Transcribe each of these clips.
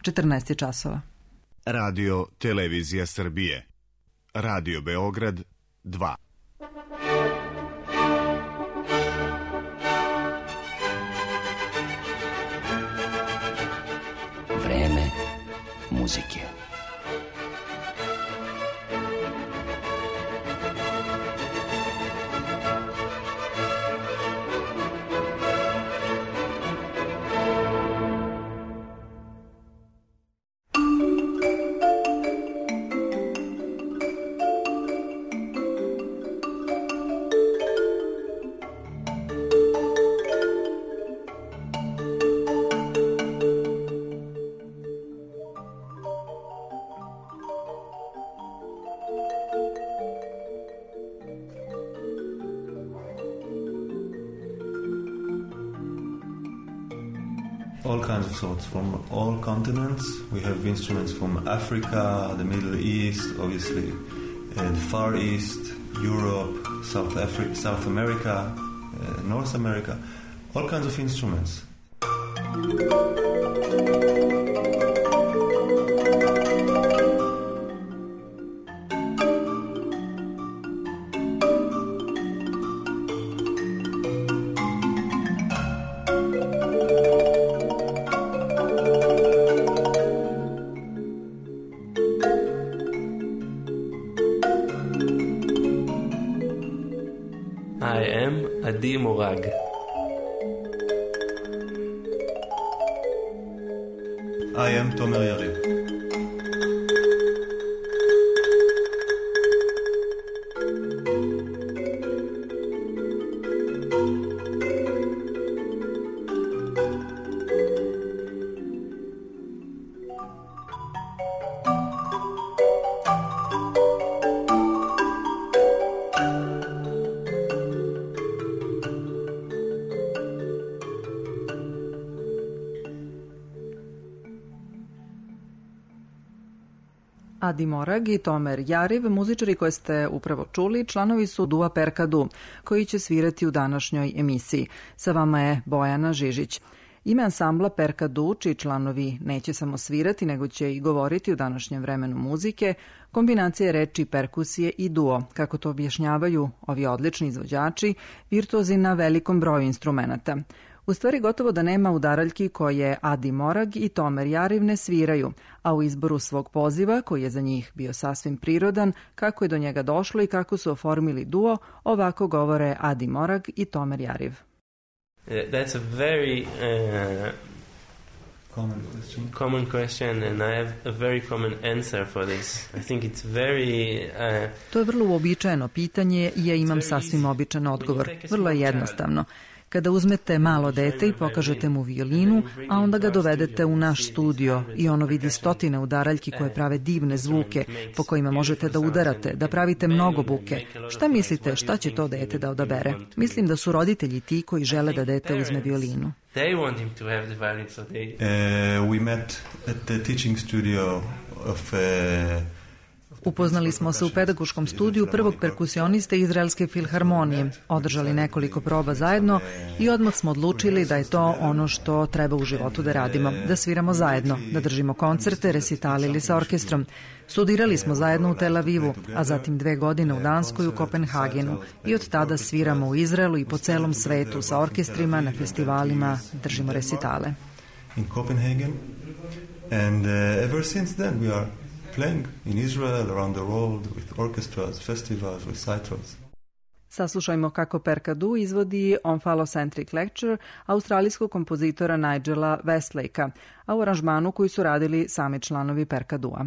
14 časova. Radio Televizija Srbije. Radio Beograd 2. Vreme muzike. All kinds of sorts, from all continents. We have instruments from Africa, the Middle East, obviously, the Far East, Europe, South America, North America, all kinds of instruments. I am Adi Morag. I am Tomer Yariv. Adi Morag i Tomer Yariv, muzičari koje ste upravo čuli, članovi su dua Perkadu, koji će svirati u današnjoj emisiji. Sa vama je Bojana Žižić. Ime ansambla Perkadu, čiji članovi neće samo svirati, nego će i govoriti u današnjem vremenu muzike, kombinacija reči, perkusije i duo, kako to objašnjavaju ovi odlični izvođači, virtuozi na velikom broju instrumenata. U stvari gotovo da nema udaraljki koje Adi Morag i Tomer Yariv ne sviraju, a u izboru svog poziva, koji je za njih bio sasvim prirodan, kako je do njega došlo i kako su oformili duo, ovako govore Adi Morag i Tomer Yariv. That's a very common question, and I have a very common answer for this. I think it's very... To je vrlo uobičajeno pitanje i ja imam sasvim običan odgovor. Vrlo je jednostavno. Kada uzmete malo dete i pokažete mu violinu, a onda ga dovedete u naš studio i ono vidi stotine udaraljki koje prave divne zvuke po kojima možete da udarate, da pravite mnogo buke. Šta mislite, šta će to dete da odabere? Mislim da su roditelji ti koji žele da dete uzme violinu. We met at the teaching studio of... Upoznali smo se u pedagoškom studiju prvog perkusioniste Izraelske filharmonije, održali nekoliko proba zajedno i odmah smo odlučili da je to ono što treba u životu da radimo, da sviramo zajedno, da držimo koncerte, resitali ili sa orkestrom. Studirali smo zajedno u Tel Avivu, a zatim 2 godine u Danskoj u Kopenhagenu i od tada sviramo u Izraelu i po celom svetu sa orkestrima, na festivalima, držimo resitale. In Copenhagen, and ever since then we are playing in Israel, around the world, with orchestras, festivals, recitals. Saslušajmo kako Perkadu izvodi Omphalocentric Lecture australijskog kompozitora Nigela Westlakea, a u aranžmanu koji su radili sami članovi Perkadua.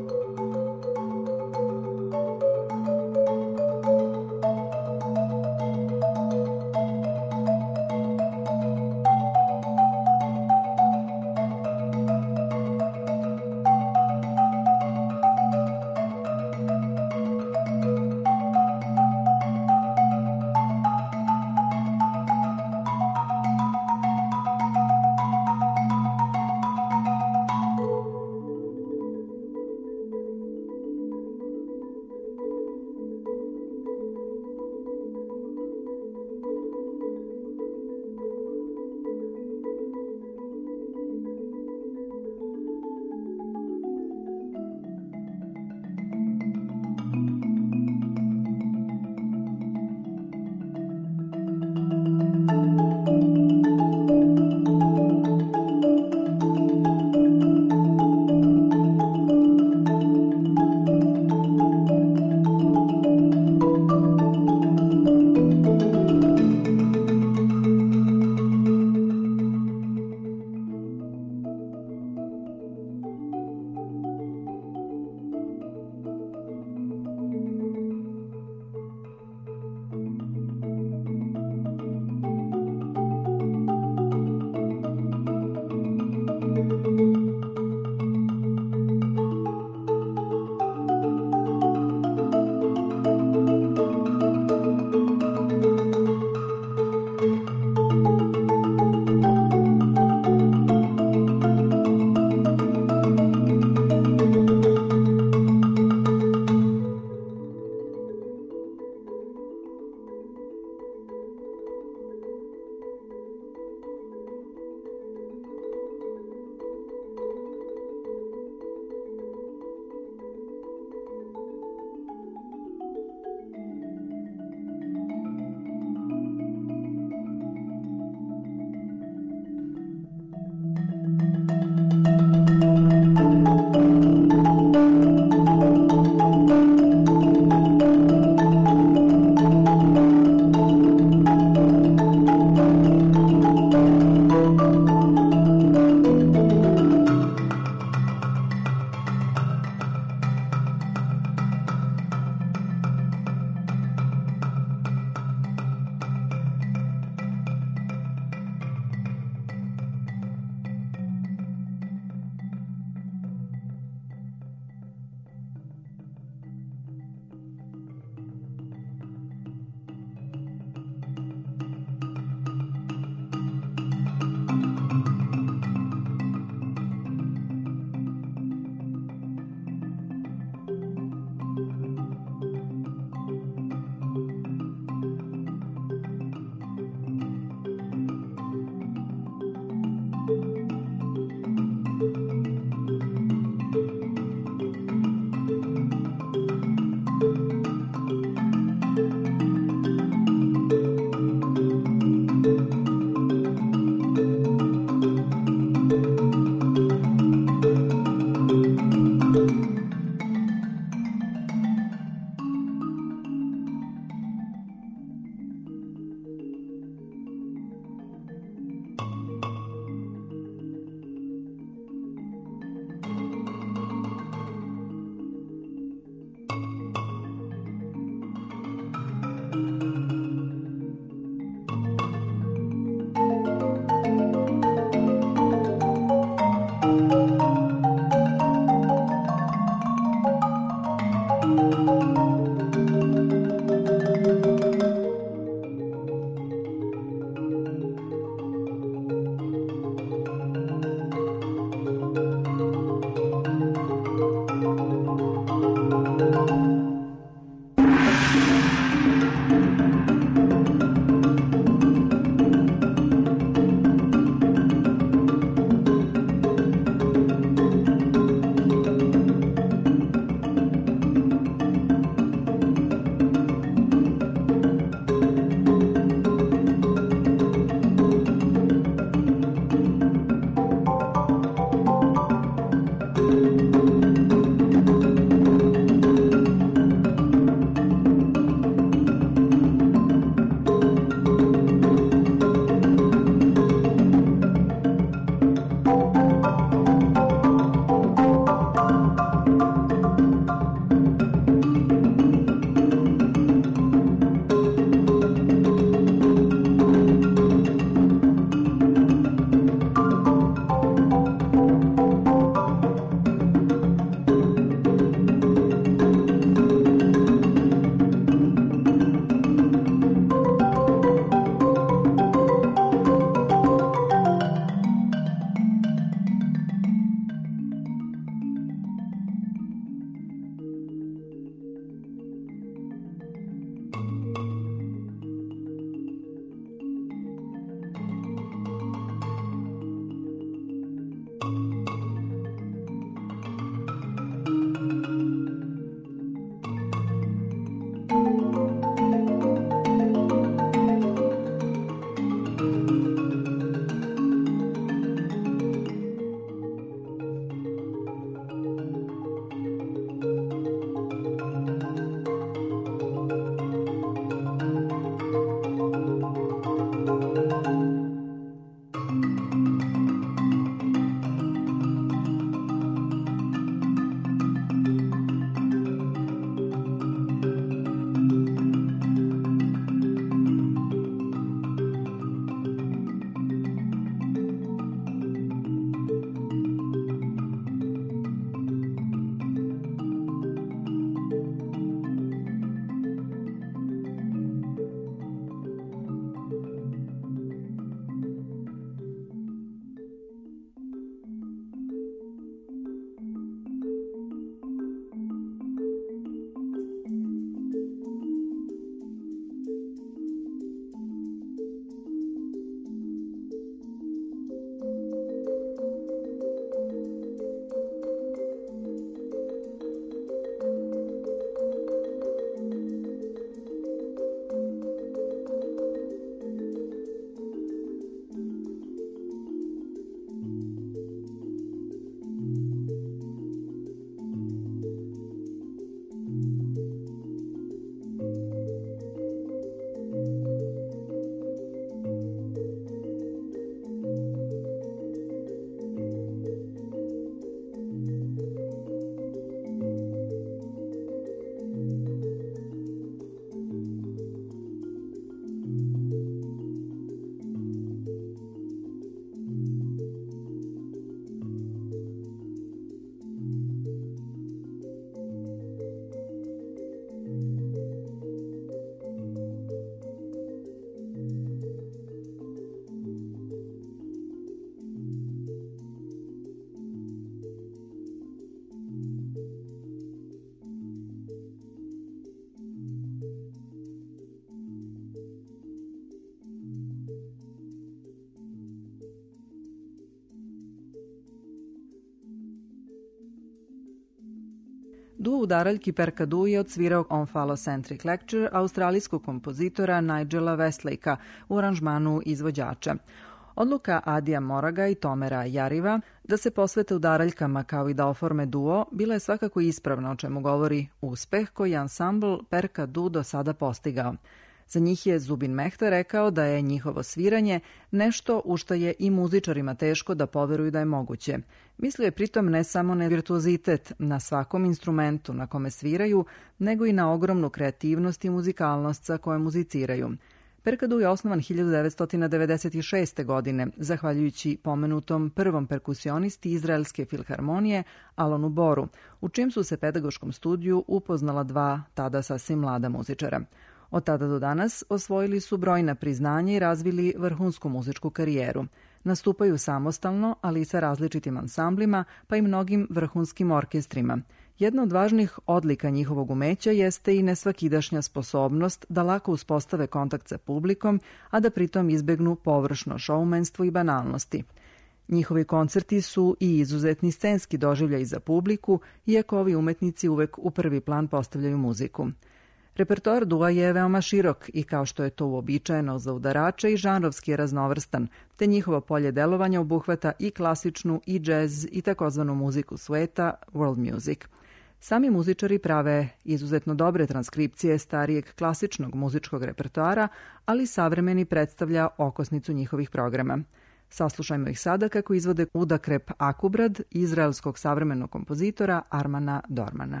Duo udaraljki Perkadu je odsvirao On Phallocentric Lecture australijskog kompozitora Nigela Westlakea u aranžmanu izvođača. Odluka Adija Moraga i Tomera Jariva da se posvete udaraljkama kao i da oforme duo bila je svakako ispravna, o čemu govori uspeh koji je ansambl Perkadu do sada postigao. Za njih je Zubin Mehta rekao da je njihovo sviranje nešto u što je i muzičarima teško da poveruju da je moguće. Mislio je pritom ne samo na virtuozitet na svakom instrumentu na kome sviraju, nego i na ogromnu kreativnost i muzikalnost sa kojom muziciraju. Perkadu je osnovan 1996. godine, zahvaljujući pomenutom prvom perkusionisti Izraelske filharmonije Alonu Boru, u čijem su se pedagoškom studiju upoznala dva tada sasvim mlada muzičara. Od tada do danas osvojili su brojna priznanja i razvili vrhunsku muzičku karijeru. Nastupaju samostalno, ali i sa različitim ansamblima, pa i mnogim vrhunskim orkestrima. Jedna od važnih odlika njihovog umeća jeste i nesvakidašnja sposobnost da lako uspostave kontakt sa publikom, a da pritom izbegnu površno šoumenstvo i banalnosti. Njihovi koncerti su i izuzetni scenski doživljaj za publiku, iako ovi umetnici uvek u prvi plan postavljaju muziku. Repertoar dua je veoma širok i, kao što je to uobičajeno za udarače, i žanrovski je raznovrstan, te njihovo polje delovanja obuhvata i klasičnu, i džez, i takozvanu muziku sveta, world music. Sami muzičari prave izuzetno dobre transkripcije starijeg klasičnog muzičkog repertoara, ali savremeni predstavlja okosnicu njihovih programa. Saslušajmo ih sada kako izvode Udakrep Akubrad izraelskog savremenog kompozitora Armana Dormana.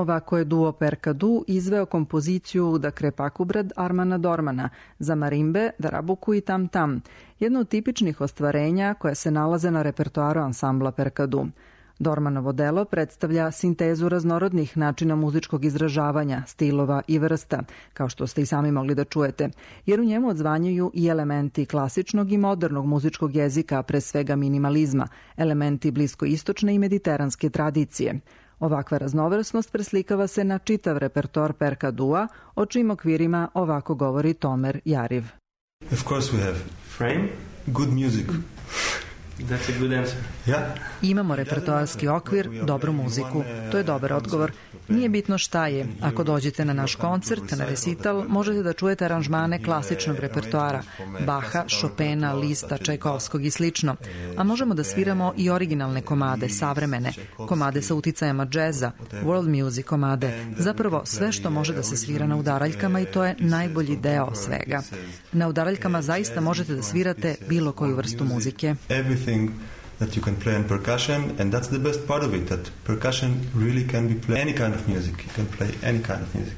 ovako je duo Perkadu izveo kompoziciju Da Krepakubred Armana Dormana za marimbe, darabuku i tam-tam, jedno od tipičnih ostvarenja koja se nalaze na repertoaru ansambla Perkadu. Dormanovo delo predstavlja sintezu raznorodnih načina muzičkog izražavanja, stilova i vrsta, kao što ste i sami mogli da čujete, jer u njemu odzvanjuju i elementi klasičnog i modernog muzičkog jezika, pre svega minimalizma, elementi bliskoistočne i mediteranske tradicije. Ovakva raznovrsnost preslikava se na čitav repertoar Perkadua, o čijim okvirima ovako govori Tomer Jariv. Of course we have Frame? good music. That's a good answer. Yeah. Imamo repertoarski okvir, dobru muziku. To je dobar odgovor. Nije bitno šta je. Ako dođete na naš koncert, na recital, možete da čujete aranžmane klasičnog repertoara, Baha, Chopina, Lista, Čajkovskog i slično. A možemo da sviramo i originalne komade, savremene, komade sa uticajama džeza, world music komade. Zapravo sve što može da se svira na udaraljkama i to je najbolji deo svega. Na udaraljkama zaista možete da svirate bilo koju vrstu muzike. That you can play on percussion, and that's the best part of it, that percussion really can be played any kind of music. You can play any kind of music.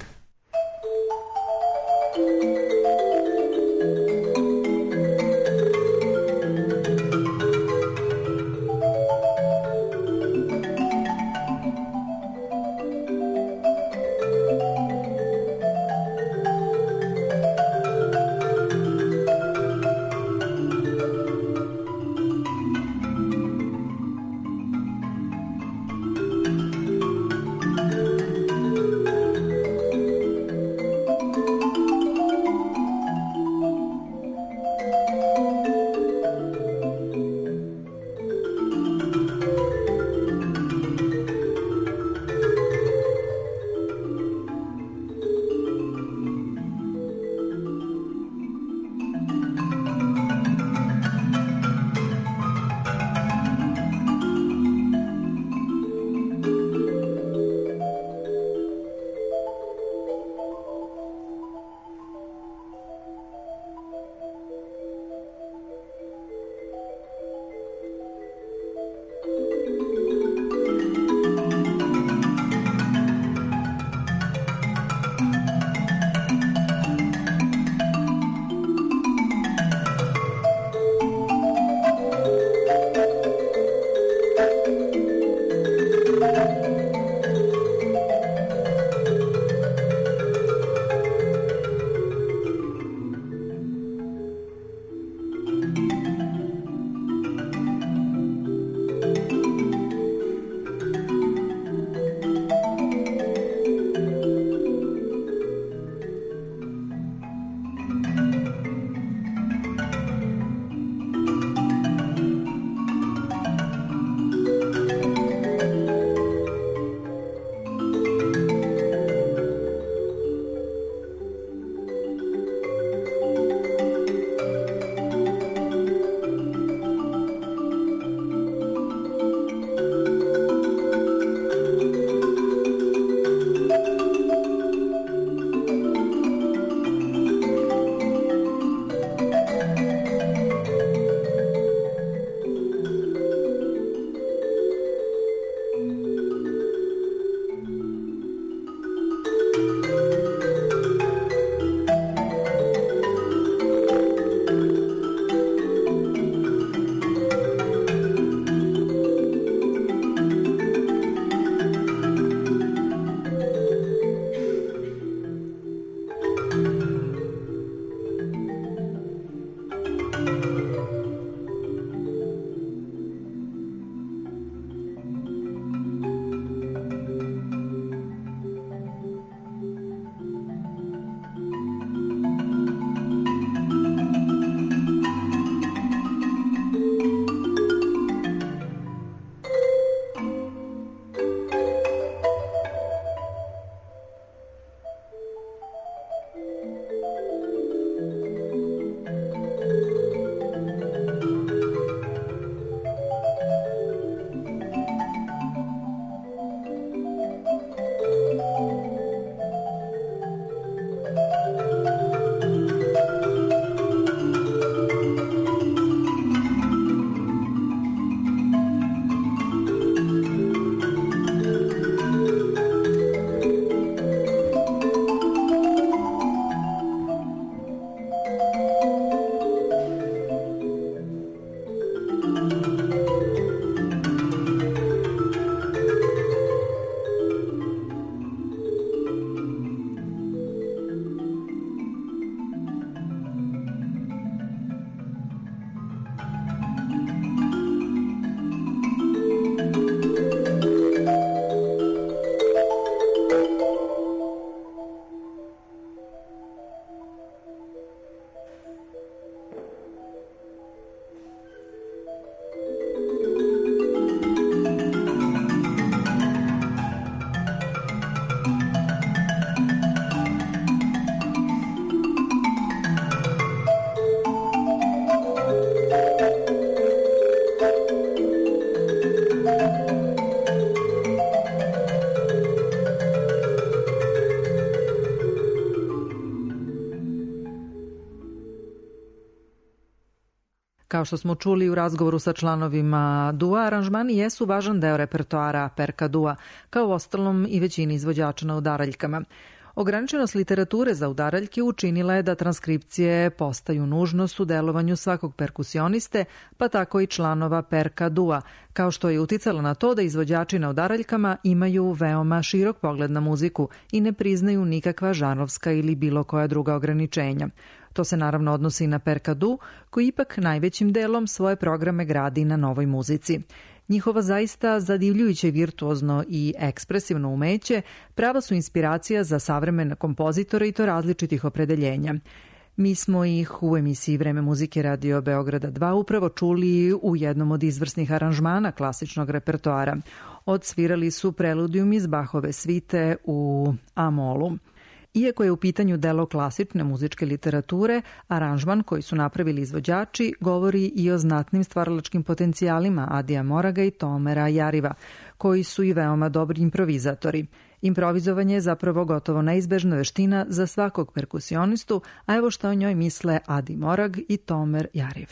Kao što smo čuli u razgovoru sa članovima dua, aranžmani jesu važan deo repertoara Perka-dua, kao ostalom i većini izvođača na udaraljkama. Ograničenost literature za udaraljke učinila je da transkripcije postaju nužnost u delovanju svakog perkusioniste, pa tako i članova Perka-dua, kao što je uticalo na to da izvođači na udaraljkama imaju veoma širok pogled na muziku i ne priznaju nikakva žanrovska ili bilo koja druga ograničenja. To se naravno odnosi i na Perka-du, koji ipak najvećim delom svoje programe gradi na novoj muzici. Njihova zaista zadivljujuće virtuozno i ekspresivno umeće prava su inspiracija za savremene kompozitore i to različitih opredeljenja. Mi smo ih u emisiji Vreme muzike Radio Beograda 2 upravo čuli u jednom od izvrsnih aranžmana klasičnog repertoara. Odsvirali su preludijum iz Bachove svite u A-molu. Iako je u pitanju delo klasične muzičke literature, aranžman koji su napravili izvođači govori i o znatnim stvaralačkim potencijalima Adija Moraga i Tomera Jariva, koji su i veoma dobri improvizatori. Improvizovanje je zapravo gotovo neizbežna veština za svakog perkusionistu, a evo šta o njoj misle Adi Morag i Tomer Jariv.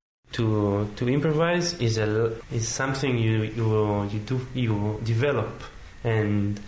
To improvise is something you develop and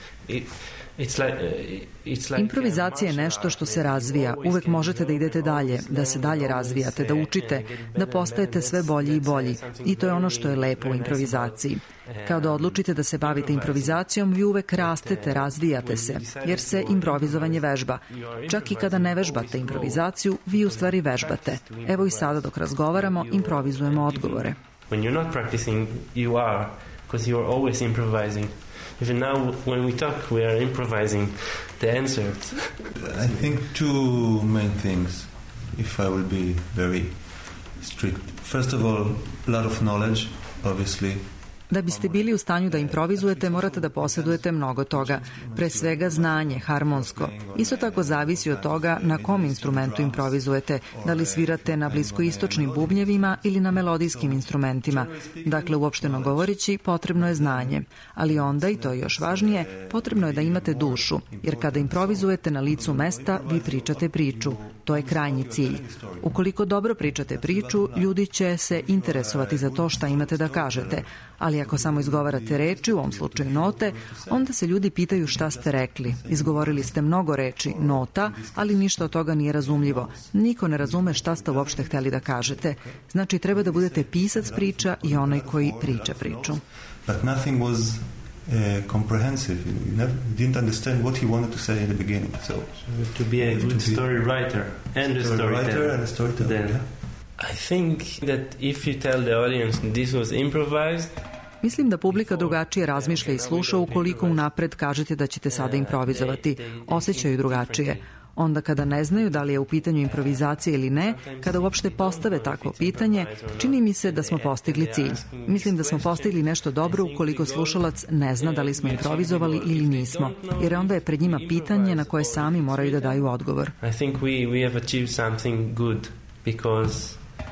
Improvizacija je nešto što se razvija. Uvek možete da idete dalje, da se dalje razvijate, da učite, da postajete sve bolji i bolji. I to je ono što je lepo u improvizaciji. Kada odlučite da se bavite improvizacijom, vi uvek rastete, razvijate se, jer se improvizovanje vežba. Čak i kada ne vežbate improvizaciju, vi u stvari vežbate. Evo i sada dok razgovaramo, improvizujemo odgovore. When you're not practicing, you are, because you're always improvising. Even now, when we talk, we are improvising the answers. I think two main things, if I will be very strict. First of all, a lot of knowledge, obviously. Da biste bili u stanju da improvizujete, morate da posjedujete mnogo toga. Pre svega znanje, harmonsko. Isto tako zavisi od toga na kom instrumentu improvizujete, da li svirate na bliskoistočnim bubnjevima ili na melodijskim instrumentima. Dakle, uopšteno govoreći, potrebno je znanje. Ali onda, i to je još važnije, potrebno je da imate dušu, jer kada improvizujete na licu mesta, vi pričate priču. To je krajnji cilj. Ukoliko dobro pričate priču, ljudi će se interesovati za to šta imate da kažete, ali ako samo izgovarate reči, u ovom slučaju note, onda se ljudi pitaju šta ste rekli. Izgovorili ste mnogo reči, nota, ali ništa od toga nije razumljivo. Niko ne razume šta ste uopšte hteli da kažete. Znači, treba da budete pisac priča i onaj koji priča priču. But nothing was comprehensive. You didn't understand what he wanted to say in the beginning. So to be a good story writer and a storyteller. I think that if you tell the audience this was improvised, mislim da publika drugačije razmišlja i sluša ukoliko unapred kažete da ćete sada improvizovati. Osjećaju drugačije. Onda kada ne znaju da li je u pitanju improvizacija ili ne, kada uopšte postave takvo pitanje, čini mi se da smo postigli cilj. Mislim da smo postigli nešto dobro ukoliko slušalac ne zna da li smo improvizovali ili nismo, jer onda je pred njima pitanje na koje sami moraju da daju odgovor. I think we have achieved something good because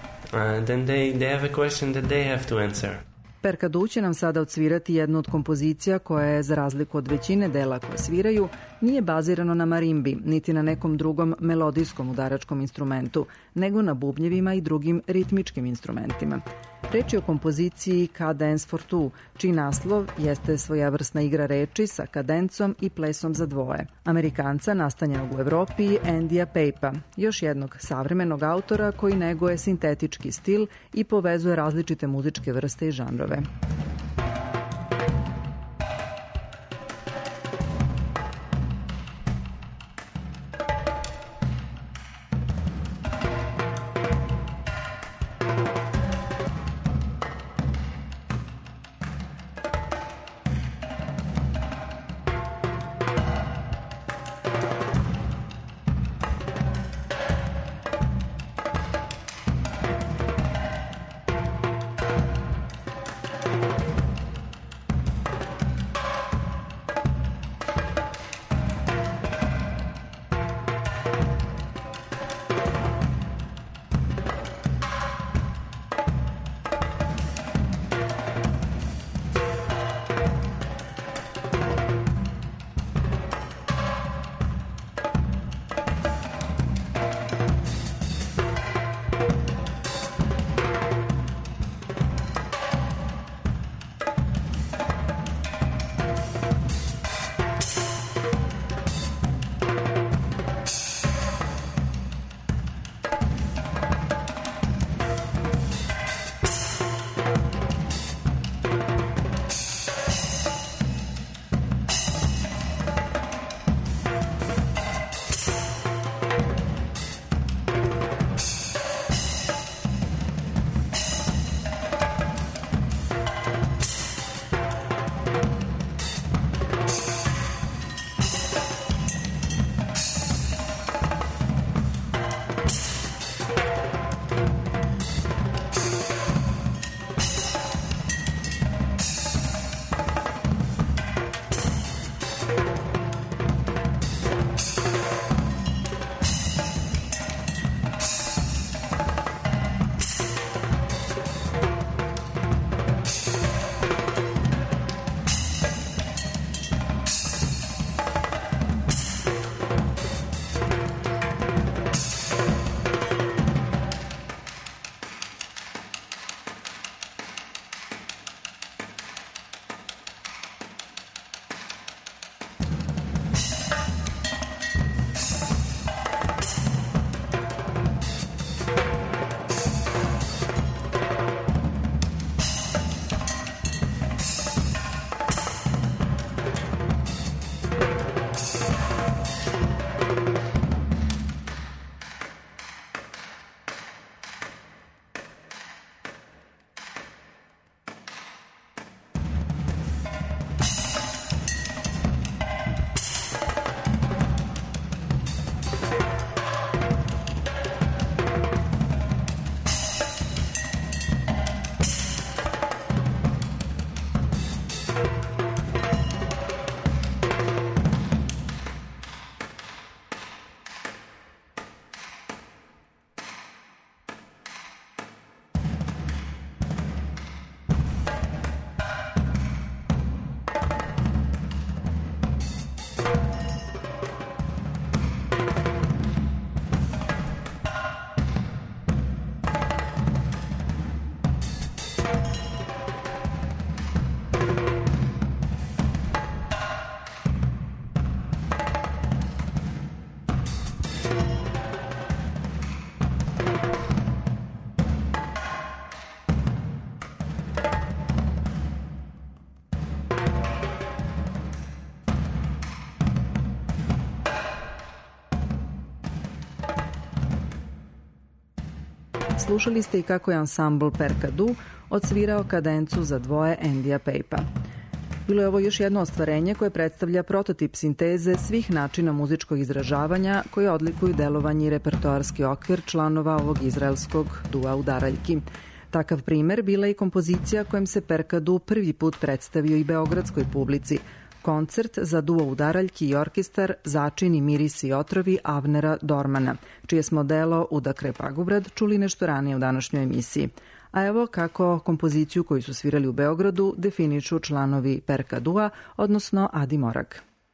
then they have a question that they have to answer. Perka-du će nam sada odsvirati jednu od kompozicija koja je, za razliku od većine dela koje sviraju, nije bazirano na marimbi, niti na nekom drugom melodijskom udaračkom instrumentu, nego na bubnjevima i drugim ritmičkim instrumentima. Reč je o kompoziciji Cadence for Two, čiji naslov jeste svojevrsna igra reči sa kadencom i plesom za dvoje. Amerikanca nastanjenog u Evropi Andija Pape'a, još jednog savremenog autora koji neguje sintetički stil i povezuje različite muzičke vrste i žanrove. Slušali ste i kako je ansambl Perkadu odsvirao kadencu za dvoje Andyja Pape-a. Bilo je ovo još jedno ostvarenje koje predstavlja prototip sinteze svih načina muzičkog izražavanja koji odlikuju delovanje i repertoarski okvir članova ovog izraelskog dua udaraljki. Takav primer bila je i kompozicija kojom se Perkadu prvi put predstavio i beogradskoj publici, koncert za duo udaraljki i orkestar Začini, mirisi i otrovi Avnera Dormana, čije smo delo Udakrep Agubrad čuli nešto ranije u današnjoj emisiji. A evo kako kompoziciju koju su svirali u Beogradu definiču članovi Perkadua, odnosno Adi Morag.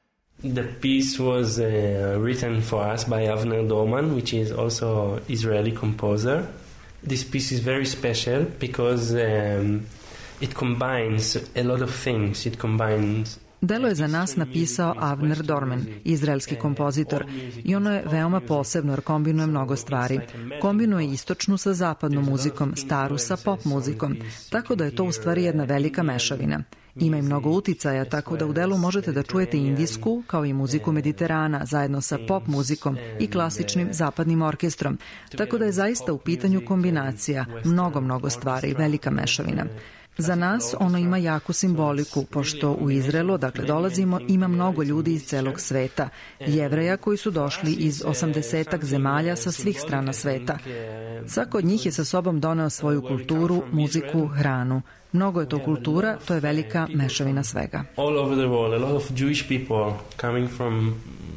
The piece was written for us by Avner Dorman, which is also Israeli composer. This piece is very special because it combines a lot of things. It combines Delo je za nas napisao Avner Dorman, izraelski kompozitor, i ono je veoma posebno jer kombinuje mnogo stvari. Kombinuje istočnu sa zapadnom muzikom, staru sa pop muzikom, tako da je to u stvari jedna velika mešavina. Ima i mnogo uticaja, tako da u delu možete da čujete indijsku, kao i muziku Mediterana, zajedno sa pop muzikom i klasičnim zapadnim orkestrom, tako da je zaista u pitanju kombinacija, mnogo stvari, velika mešavina. Za nas ono ima jaku simboliku, pošto u Izraelu, dakle dolazimo, ima mnogo ljudi iz celog sveta, Jevreja koji su došli iz 80-ak zemalja sa svih strana sveta. Svako od njih je sa sobom doneo svoju kulturu, muziku, hranu. Mnogo je to kultura, to je velika mešavina svega. All over the world, a lot of Jewish people coming from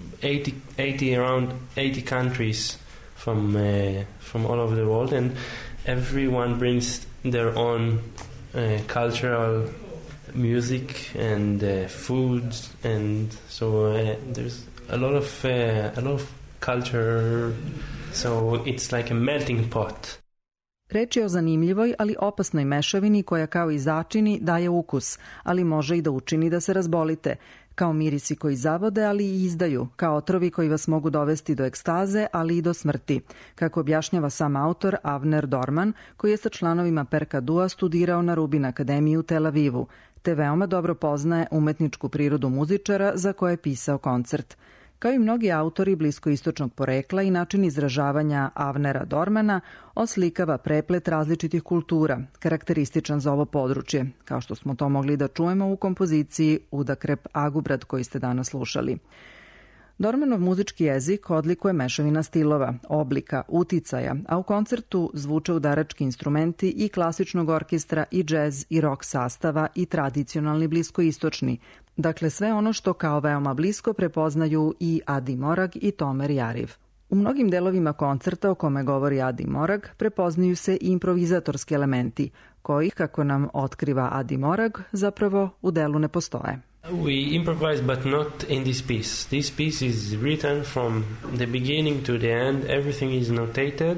around 80 countries from all over the world, and everyone brings their own cultural music and food, and so there's a lot of culture, so it's like a melting pot. Reč je o zanimljivoj, ali opasnoj mešavini koja kao i začini daje ukus, ali može i da učini da se razbolite, kao mirisi koji zavode, ali i izdaju, kao otrovi koji vas mogu dovesti do ekstaze, ali i do smrti, kako objašnjava sam autor Avner Dorman, koji je sa članovima Perkadua studirao na Rubin akademiji u Tel Avivu, te veoma dobro poznaje umetničku prirodu muzičara za koje je pisao koncert. Kao i mnogi autori bliskoistočnog porekla i način izražavanja Avnera Dormana oslikava preplet različitih kultura, karakterističan za ovo područje, kao što smo to mogli da čujemo u kompoziciji Udakrep Agubrad koji ste danas slušali. Dormanov muzički jezik odlikuje mešavina stilova, oblika, uticaja, a u koncertu zvuče udarački instrumenti i klasičnog orkestra i džez i rock sastava i tradicionalni bliskoistočni, dakle sve ono što kao veoma blisko prepoznaju i Adi Morag i Tomer Jariv. U mnogim delovima koncerta o kome govori Adi Morag prepoznaju se i improvizatorski elementi, kojih, kako nam otkriva Adi Morag, zapravo u delu ne postoje. We improvise, but not in this piece. This piece is written from the beginning to the end. Everything is notated.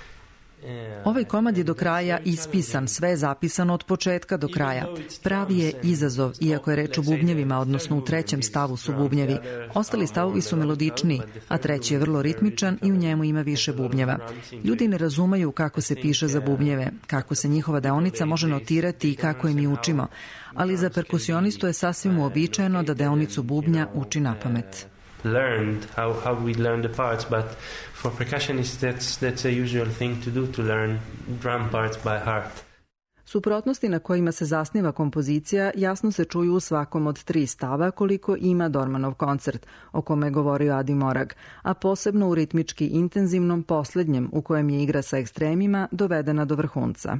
Ovaj komad je do kraja ispisan, sve je zapisano od početka do kraja. Pravi je izazov, iako je reč o bubnjevima, odnosno u trećem stavu su bubnjevi. Ostali stavovi su melodičniji, a treći je vrlo ritmičan i u njemu ima više bubnjeva. Ljudi ne razumeju kako se piše za bubnjeve, kako se njihova deonica može notirati i kako je mi učimo, ali za perkusionistu je sasvim uobičajeno da deonicu bubnja uči napamet. learned, how we learn the parts, but for percussionists that's a usual thing to do, to learn drum parts by heart. Suprotnosti na kojima se zasniva kompozicija jasno se čuju u svakom od 3 stava koliko ima Dormanov koncert, o kome je govorio Adi Morag, a posebno u ritmički intenzivnom poslednjem u kojem je igra sa ekstremima dovedena do vrhunca.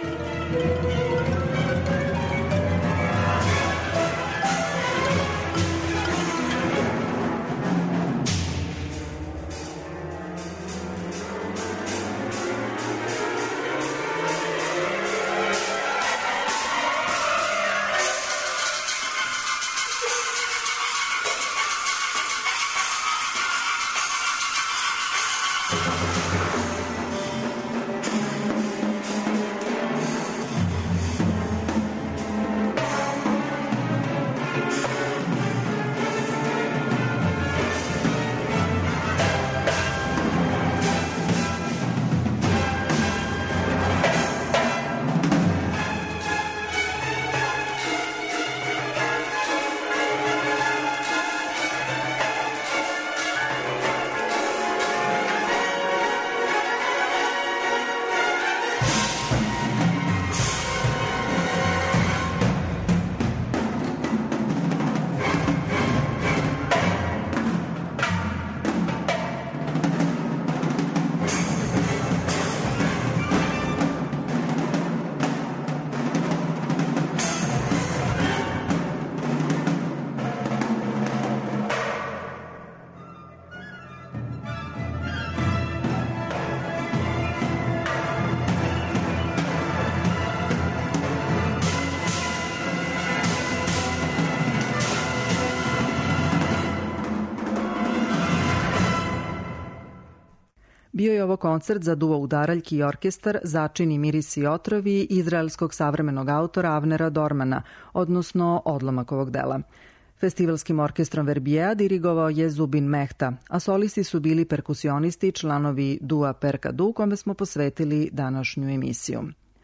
Bio je ovo koncert za duo udaraljki i orkestar Začini, mirisi i otrovi izraelskog savremenog autora Avnera Dormana, odnosno odlomakovog dela. Festivalskim orkestrom Verbijeja dirigovao je Zubin Mehta, a solisti su bili perkusionisti i članovi dua Perkadu, kome smo posvetili današnju emisiju.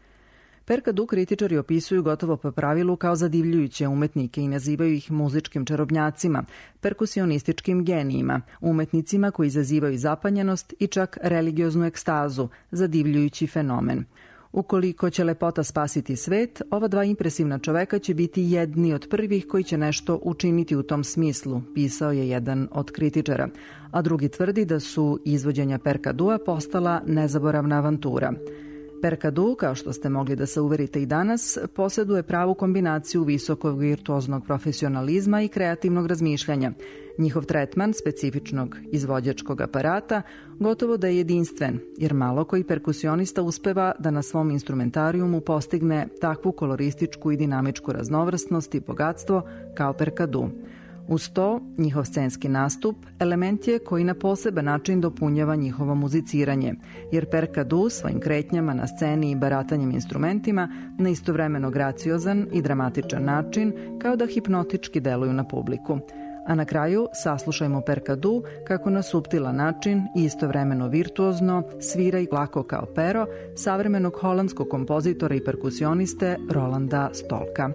Perkadu kritičari opisuju gotovo po pravilu kao zadivljujuće umetnike i nazivaju ih muzičkim čarobnjacima, perkusionističkim genijima, umetnicima koji izazivaju zapanjenost i čak religioznu ekstazu, zadivljujući fenomen. Ukoliko će lepota spasiti svet, ova dva impresivna čoveka će biti jedni od prvih koji će nešto učiniti u tom smislu, pisao je jedan od kritičara, a drugi tvrdi da su izvođenja Perkadua postala nezaboravna avantura. Perkadu, kao što ste mogli da se uverite i danas, posjeduje pravu kombinaciju visokog virtuoznog profesionalizma i kreativnog razmišljanja. Njihov tretman specifičnog izvođačkog aparata gotovo da je jedinstven, jer malo koji perkusionista uspeva da na svom instrumentarijumu postigne takvu kolorističku i dinamičku raznovrsnost i bogatstvo kao Perkadu. Uz to, njihov scenski nastup element je koji na poseban način dopunjava njihovo muziciranje, jer Perkadu svojim kretnjama na sceni i baratanjem instrumentima na istovremeno graciozan i dramatičan način kao da hipnotički deluju na publiku. A na kraju saslušajmo Perkadu kako na suptilan način i istovremeno virtuozno svira i lako kao pero savremenog holandskog kompozitora i perkusioniste Rolanda Stolka.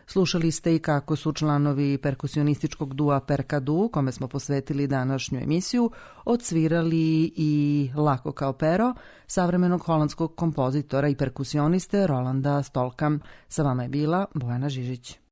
Slušali ste i kako su članovi perkusionističkog dua Perkadu, kome smo posvetili današnju emisiju, odsvirali i Lako kao pero, savremenog holandskog kompozitora i perkusioniste Rolanda Stolka. Sa vama je bila Bojana Žižić.